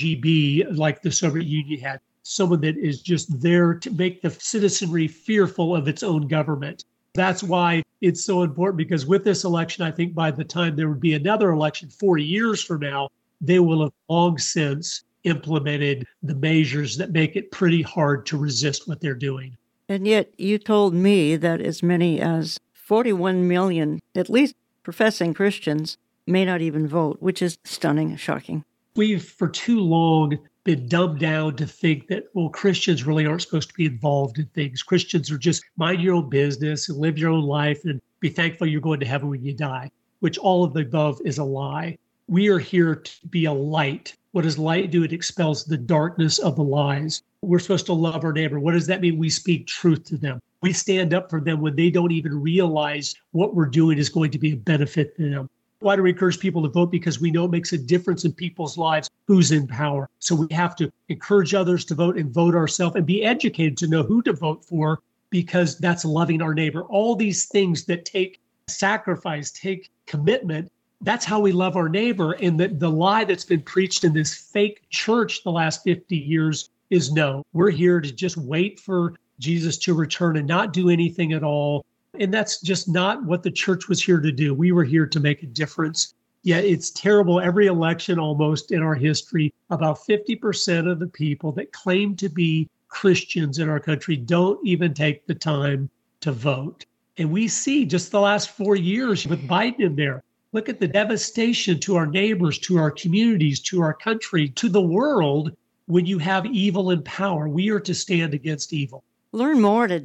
KGB like the Soviet Union had. Someone that is just there to make the citizenry fearful of its own government. That's why it's so important, because with this election, I think by the time there would be another election 40 years from now, they will have long since implemented the measures that make it pretty hard to resist what they're doing. And yet you told me that as many as 41 million, at least professing Christians, may not even vote, which is stunning and shocking. We've for too long been dumbed down to think that, well, Christians really aren't supposed to be involved in things. Christians are just mind your own business and live your own life and be thankful you're going to heaven when you die, which all of the above is a lie. We are here to be a light. What does light do? It expels the darkness of the lies. We're supposed to love our neighbor. What does that mean? We speak truth to them. We stand up for them when they don't even realize what we're doing is going to be a benefit to them. Why do we encourage people to vote? Because we know it makes a difference in people's lives who's in power. So we have to encourage others to vote and vote ourselves and be educated to know who to vote for, because that's loving our neighbor. All these things that take sacrifice, take commitment, that's how we love our neighbor. And the lie that's been preached in this fake church the last 50 years is no, we're here to just wait for Jesus to return and not do anything at all. And that's just not what the church was here to do. We were here to make a difference. Yet it's terrible. Every election almost in our history, about 50% of the people that claim to be Christians in our country don't even take the time to vote. And we see just the last 4 years with Biden in there. Look at the devastation to our neighbors, to our communities, to our country, to the world when you have evil in power. We are to stand against evil. Learn more at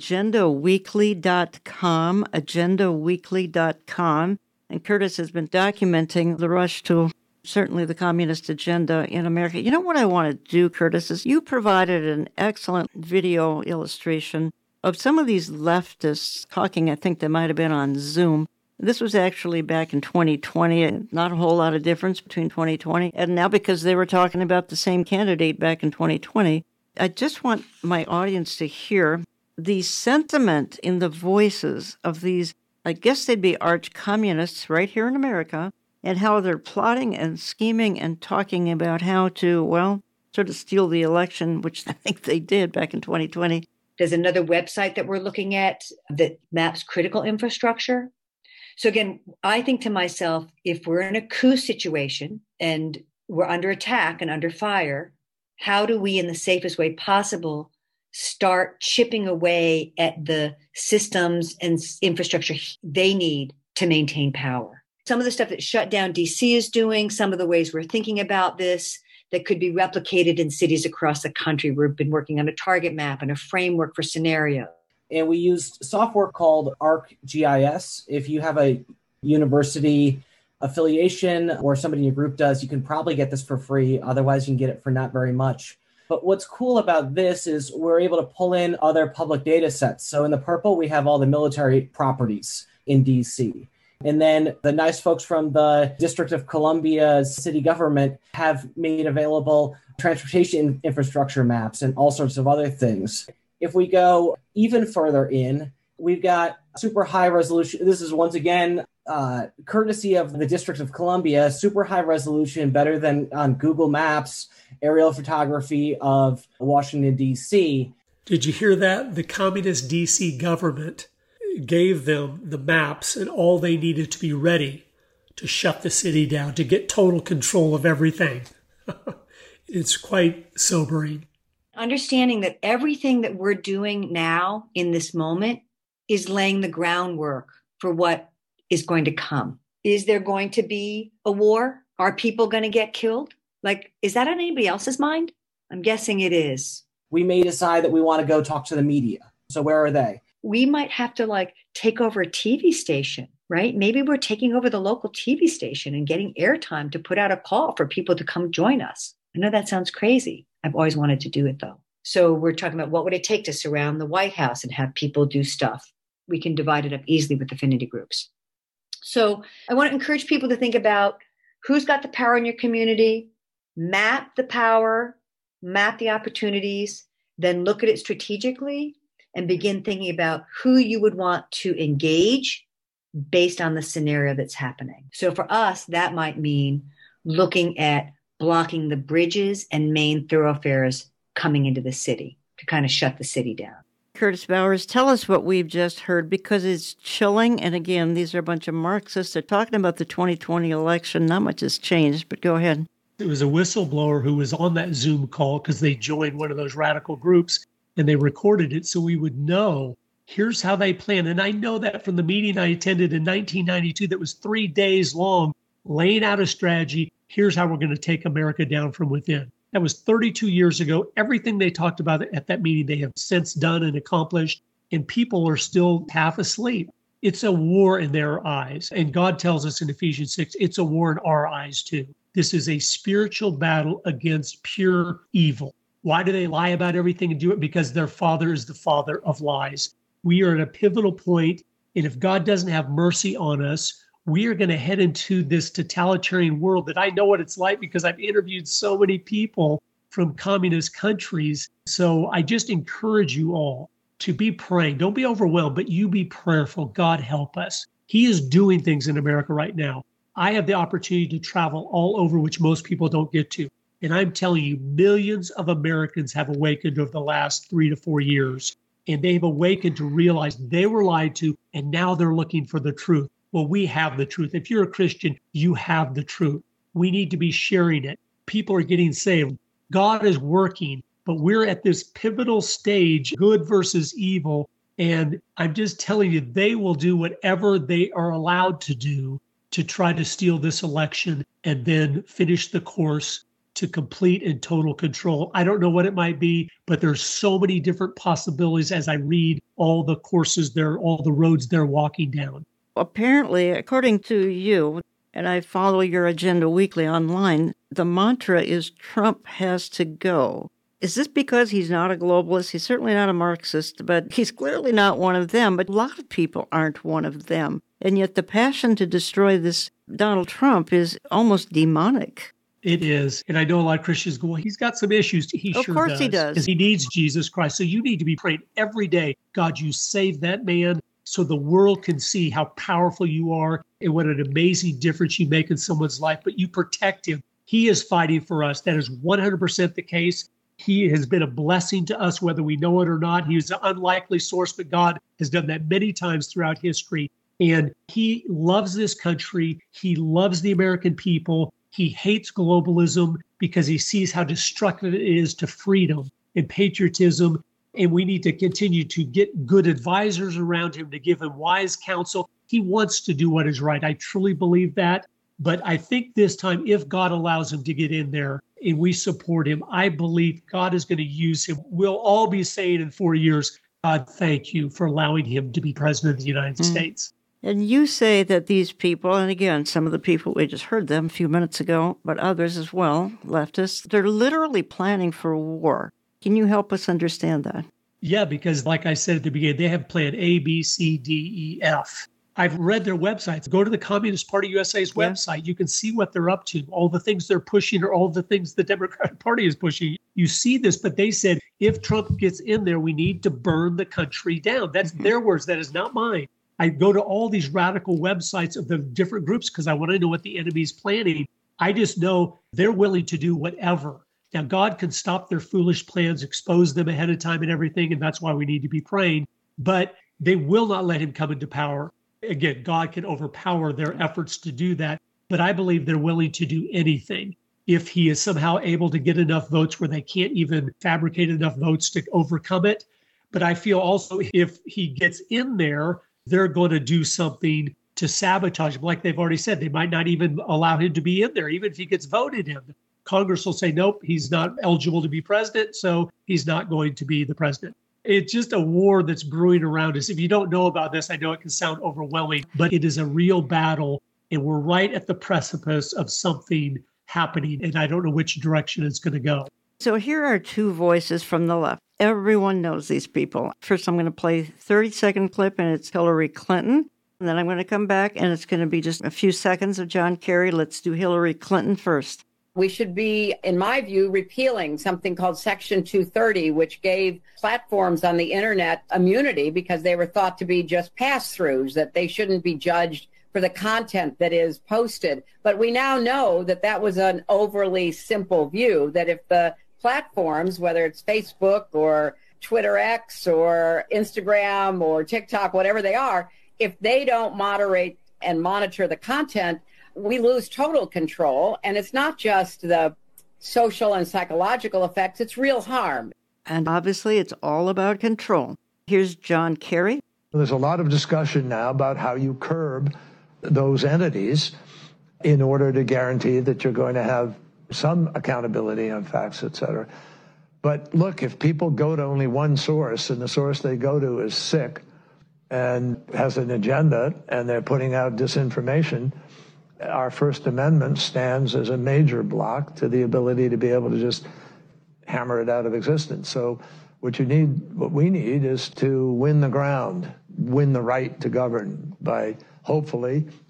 agendaweekly.com, agendaweekly.com. And Curtis has been documenting the rush to certainly the communist agenda in America. You know what I want to do, Curtis, is you provided an excellent video illustration of some of these leftists talking. I think they might have been on Zoom. This was actually back in 2020, not a whole lot of difference between 2020 and now, because they were talking about the same candidate back in 2020. I just want my audience to hear the sentiment in the voices of these, I guess they'd be arch communists right here in America, and how they're plotting and scheming and talking about how to, well, sort of steal the election, which I think they did back in 2020. There's another website that we're looking at that maps critical infrastructure. So again, I think to myself, if we're in a coup situation and we're under attack and under fire, how do we, in the safest way possible, start chipping away at the systems and infrastructure they need to maintain power? Some of the stuff that Shut Down DC is doing, some of the ways we're thinking about this that could be replicated in cities across the country. We've been working on a target map and a framework for scenarios. And we used software called ArcGIS. If you have a university affiliation or somebody in your group does, you can probably get this for free. Otherwise, you can get it for not very much. But what's cool about this is we're able to pull in other public data sets. So in the purple, we have all the military properties in DC. And then the nice folks from the District of Columbia's city government have made available transportation infrastructure maps and all sorts of other things. If we go even further in, we've got super high resolution. This is once again, courtesy of the District of Columbia, super high resolution, better than on Google Maps, aerial photography of Washington, D.C. Did you hear that? The communist D.C. government gave them the maps and all they needed to be ready to shut the city down, to get total control of everything. It's quite sobering. Understanding that everything that we're doing now in this moment is laying the groundwork for what is going to come. Is there going to be a war? Are people going to get killed? Like, is that on anybody else's mind? I'm guessing it is. We may decide that we want to go talk to the media. So where are they? We might have to take over a TV station, right? Maybe we're taking over the local TV station and getting airtime to put out a call for people to come join us. I know that sounds crazy. I've always wanted to do it though. So we're talking about what would it take to surround the White House and have people do stuff. We can divide it up easily with affinity groups. So I want to encourage people to think about who's got the power in your community, map the power, map the opportunities, then look at it strategically and begin thinking about who you would want to engage based on the scenario that's happening. So for us, that might mean looking at blocking the bridges and main thoroughfares coming into the city to kind of shut the city down. Curtis Bowers, tell us what we've just heard, because it's chilling. And again, these are a bunch of Marxists. They're talking about the 2020 election. Not much has changed, but go ahead. It was a whistleblower who was on that Zoom call because they joined one of those radical groups and they recorded it so we would know here's how they plan. And I know that from the meeting I attended in 1992 that was 3 days long, laying out a strategy. Here's how we're going to take America down from within. That was 32 years ago. Everything they talked about at that meeting, they have since done and accomplished, and people are still half asleep. It's a war in their eyes. And God tells us in Ephesians 6, it's a war in our eyes too. This is a spiritual battle against pure evil. Why do they lie about everything and do it? Because their father is the father of lies. We are at a pivotal point, and if God doesn't have mercy on us, we are going to head into this totalitarian world that I know what it's like because I've interviewed so many people from communist countries. So I just encourage you all to be praying. Don't be overwhelmed, but you be prayerful. God help us. He is doing things in America right now. I have the opportunity to travel all over, which most people don't get to. And I'm telling you, millions of Americans have awakened over the last 3 to 4 years. And they've awakened to realize they were lied to, and now they're looking for the truth. Well, we have the truth. If you're a Christian, you have the truth. We need to be sharing it. People are getting saved. God is working, but we're at this pivotal stage, good versus evil. And I'm just telling you, they will do whatever they are allowed to do to try to steal this election and then finish the course to complete and total control. I don't know what it might be, but there's so many different possibilities as I read all the courses there, all the roads they're walking down. Apparently, according to you, and I follow your agenda weekly online, the mantra is Trump has to go. Is this because he's not a globalist? He's certainly not a Marxist, but he's clearly not one of them. But a lot of people aren't one of them. And yet the passion to destroy this Donald Trump is almost demonic. It is. And I know a lot of Christians go, well, he's got some issues. He sure does. Of course he does. Because he needs Jesus Christ. So you need to be praying every day, God, you save that man so the world can see how powerful you are and what an amazing difference you make in someone's life. But you protect him. He is fighting for us. That is 100% the case. He has been a blessing to us, whether we know it or not. He is an unlikely source, but God has done that many times throughout history. And he loves this country. He loves the American people. He hates globalism because he sees how destructive it is to freedom and patriotism. And we need to continue to get good advisors around him to give him wise counsel. He wants to do what is right. I truly believe that. But I think this time, if God allows him to get in there and we support him, I believe God is going to use him. We'll all be saying in 4 years, God, thank you for allowing him to be president of the United States. And you say that these people, and again, some of the people, we just heard them a few minutes ago, but others as well, leftists, they're literally planning for war. Can you help us understand that? Yeah, because like I said at the beginning, they have plan A, B, C, D, E, F. I've read their websites. Go to the Communist Party USA's website. You can see what they're up to. All the things they're pushing or all the things the Democratic Party is pushing. You see this, but they said, if Trump gets in there, we need to burn the country down. That's their words. That is not mine. I go to all these radical websites of the different groups because I want to know what the enemy's planning. I just know they're willing to do whatever. Now, God can stop their foolish plans, expose them ahead of time and everything, and that's why we need to be praying. But they will not let him come into power. Again, God can overpower their efforts to do that. But I believe they're willing to do anything if he is somehow able to get enough votes where they can't even fabricate enough votes to overcome it. But I feel also if he gets in there, they're going to do something to sabotage him. Like they've already said, they might not even allow him to be in there, even if he gets voted in. Congress will say, nope, he's not eligible to be president, so he's not going to be the president. It's just a war that's brewing around us. If you don't know about this, I know it can sound overwhelming, but it is a real battle, and we're right at the precipice of something happening, and I don't know which direction it's going to go. So here are two voices from the left. Everyone knows these people. First, I'm going to play a 30-second clip, and it's Hillary Clinton. And then I'm going to come back, and it's going to be just a few seconds of John Kerry. Let's do Hillary Clinton first. We should be, in my view, repealing something called Section 230, which gave platforms on the internet immunity because they were thought to be just pass-throughs, that they shouldn't be judged for the content that is posted. But we now know that that was an overly simple view, that if the platforms, whether it's Facebook or Twitter X or Instagram or TikTok, whatever they are, if they don't moderate and monitor the content, we lose total control. And it's not just the social and psychological effects, it's real harm. And obviously, it's all about control. Here's John Kerry. There's a lot of discussion now about how you curb those entities in order to guarantee that you're going to have some accountability on facts, et cetera. But look, if people go to only one source and the source they go to is sick and has an agenda and they're putting out disinformation, our First Amendment stands as a major block to the ability to be able to just hammer it out of existence. So what we need is to win the ground, win the right to govern by hopefully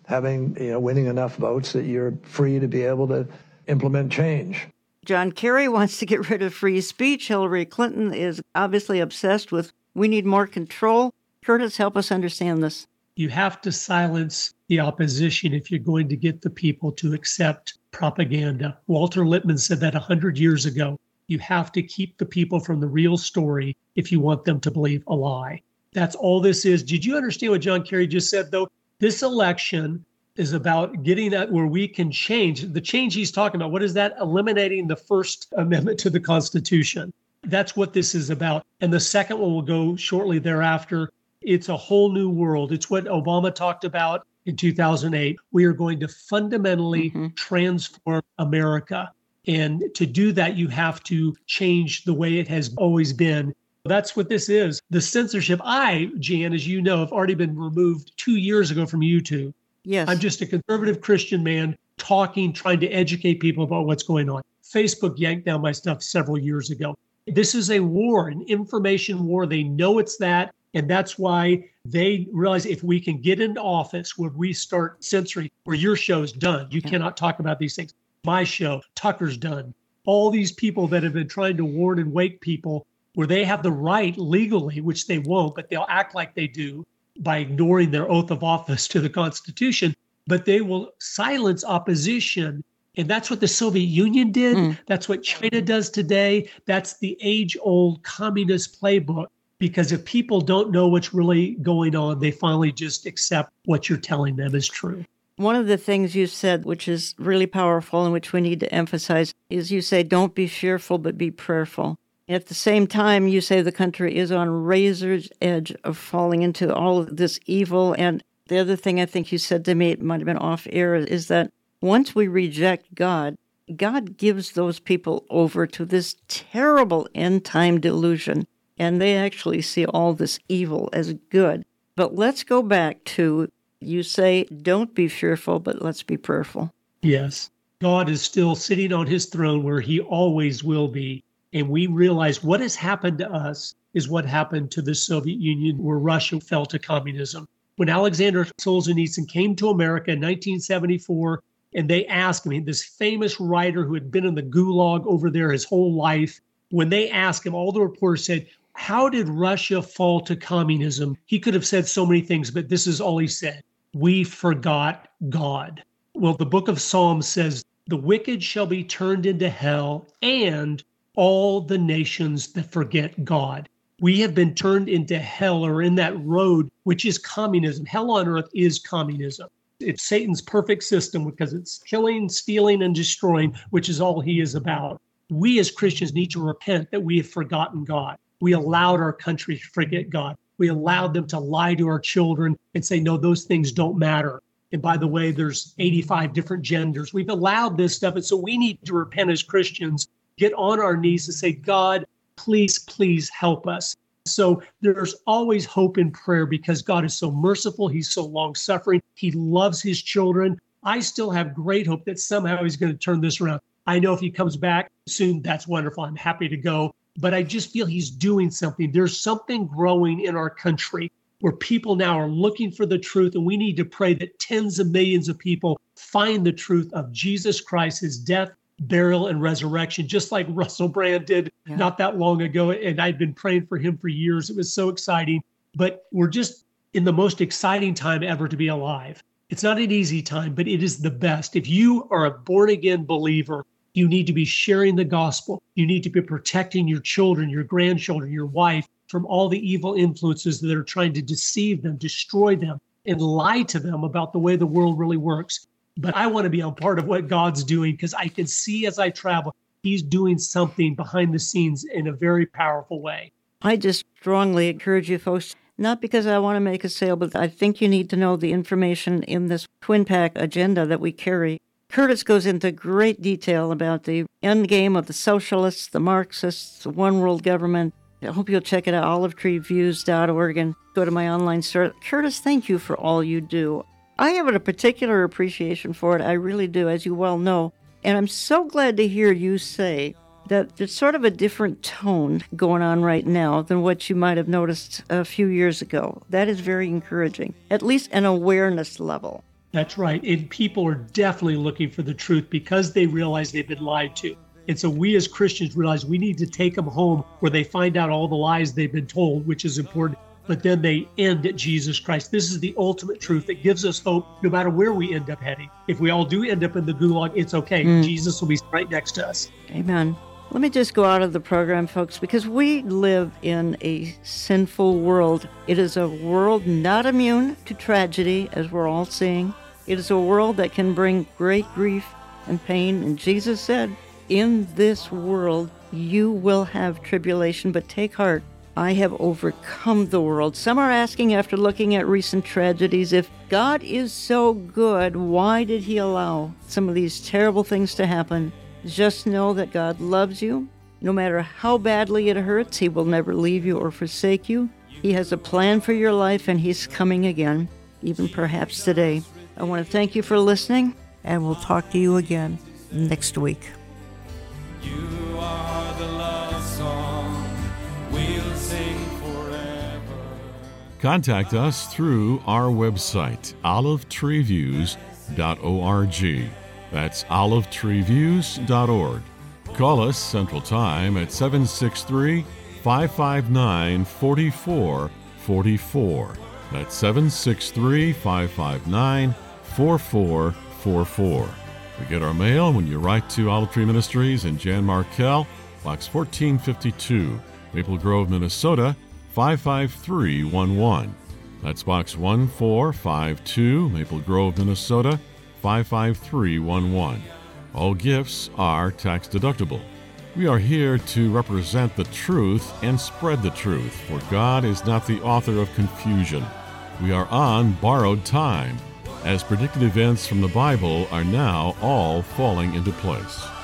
winning enough votes that you're free to be able to implement change. John Kerry wants to get rid of free speech. Hillary Clinton is obviously obsessed with we need more control. Curtis, help us understand this. You have to silence the opposition if you're going to get the people to accept propaganda. Walter Lippmann said that 100 years ago. You have to keep the people from the real story if you want them to believe a lie. That's all this is. Did you understand what John Kerry just said, though? This election is about getting that where we can change. The change he's talking about, what is that? Eliminating the First Amendment to the Constitution. That's what this is about. And the second one will go shortly thereafter. It's a whole new world. It's what Obama talked about in 2008. We are going to fundamentally transform America. And to do that, you have to change the way it has always been. That's what this is. The censorship. Jan, as you know, have already been removed 2 years ago from YouTube. Yes. I'm just a conservative Christian man talking, trying to educate people about what's going on. Facebook yanked down my stuff several years ago. This is a war, an information war. They know it's that. And that's why they realize if we can get into office where we start censoring, where your show's done, you cannot talk about these things. My show, Tucker's done. All these people that have been trying to warn and wake people where they have the right legally, which they won't, but they'll act like they do by ignoring their oath of office to the Constitution, but they will silence opposition. And that's what the Soviet Union did. That's what China does today. That's the age-old communist playbook. Because if people don't know what's really going on, they finally just accept what you're telling them is true. One of the things you said, which is really powerful and which we need to emphasize, is you say, don't be fearful, but be prayerful. At the same time, you say the country is on razor's edge of falling into all of this evil. And the other thing I think you said to me, it might have been off air, is that once we reject God, God gives those people over to this terrible end-time delusion. And they actually see all this evil as good. But let's go back to, you say, don't be fearful, but let's be prayerful. Yes. God is still sitting on his throne where he always will be. And we realize what has happened to us is what happened to the Soviet Union, where Russia fell to communism. When Alexander Solzhenitsyn came to America in 1974, and they asked him, this famous writer who had been in the gulag over there his whole life, when they asked him, all the reporters said, how did Russia fall to communism? He could have said so many things, but this is all he said. We forgot God. Well, the book of Psalms says, the wicked shall be turned into hell, and all the nations that forget God. We have been turned into hell, or in that road, which is communism. Hell on earth is communism. It's Satan's perfect system because it's killing, stealing, and destroying, which is all he is about. We as Christians need to repent that we have forgotten God. We allowed our country to forget God. We allowed them to lie to our children and say, no, those things don't matter. And by the way, there's 85 different genders. We've allowed this stuff. And so we need to repent as Christians, get on our knees and say, God, please, please help us. So there's always hope in prayer because God is so merciful. He's so long-suffering. He loves his children. I still have great hope that somehow he's going to turn this around. I know if he comes back soon, that's wonderful. I'm happy to go. But I just feel he's doing something. There's something growing in our country where people now are looking for the truth. And we need to pray that tens of millions of people find the truth of Jesus Christ, his death, burial, and resurrection, just like Russell Brand did not that long ago. And I'd been praying for him for years. It was so exciting. But we're just in the most exciting time ever to be alive. It's not an easy time, but it is the best. If you are a born-again believer, you need to be sharing the gospel. You need to be protecting your children, your grandchildren, your wife from all the evil influences that are trying to deceive them, destroy them, and lie to them about the way the world really works. But I want to be a part of what God's doing because I can see as I travel, he's doing something behind the scenes in a very powerful way. I just strongly encourage you folks, not because I want to make a sale, but I think you need to know the information in this Twin Pack agenda that we carry. Curtis goes into great detail about the end game of the socialists, the Marxists, the one world government. I hope you'll check it out, olivetreeviews.org, and go to my online store. Curtis, thank you for all you do. I have a particular appreciation for it. I really do, as you well know. And I'm so glad to hear you say that there's sort of a different tone going on right now than what you might have noticed a few years ago. That is very encouraging, at least an awareness level. That's right. And people are definitely looking for the truth because they realize they've been lied to. And so we as Christians realize we need to take them home where they find out all the lies they've been told, which is important. But then they end at Jesus Christ. This is the ultimate truth that gives us hope no matter where we end up heading. If we all do end up in the gulag, it's okay. Jesus will be right next to us. Amen. Let me just go out of the program, folks, because we live in a sinful world. It is a world not immune to tragedy, as we're all seeing. It is a world that can bring great grief and pain. And Jesus said, in this world, you will have tribulation, but take heart. I have overcome the world. Some are asking, after looking at recent tragedies, if God is so good, why did he allow some of these terrible things to happen? Just know that God loves you. No matter how badly it hurts, he will never leave you or forsake you. He has a plan for your life, and he's coming again, even perhaps today. I want to thank you for listening, and we'll talk to you again next week. You are the love song we'll sing forever. Contact us through our website, olivetreeviews.org. That's olivetreeviews.org. Call us Central Time at 763-559-4444. That's 763-559-4444. We get our mail when you write to Olive Tree Ministries in Jan Markell, Box 1452, Maple Grove, Minnesota, 55311. That's Box 1452, Maple Grove, Minnesota, 55311. All gifts are tax deductible. We are here to represent the truth and spread the truth, for God is not the author of confusion. We are on borrowed time, as predicted events from the Bible are now all falling into place.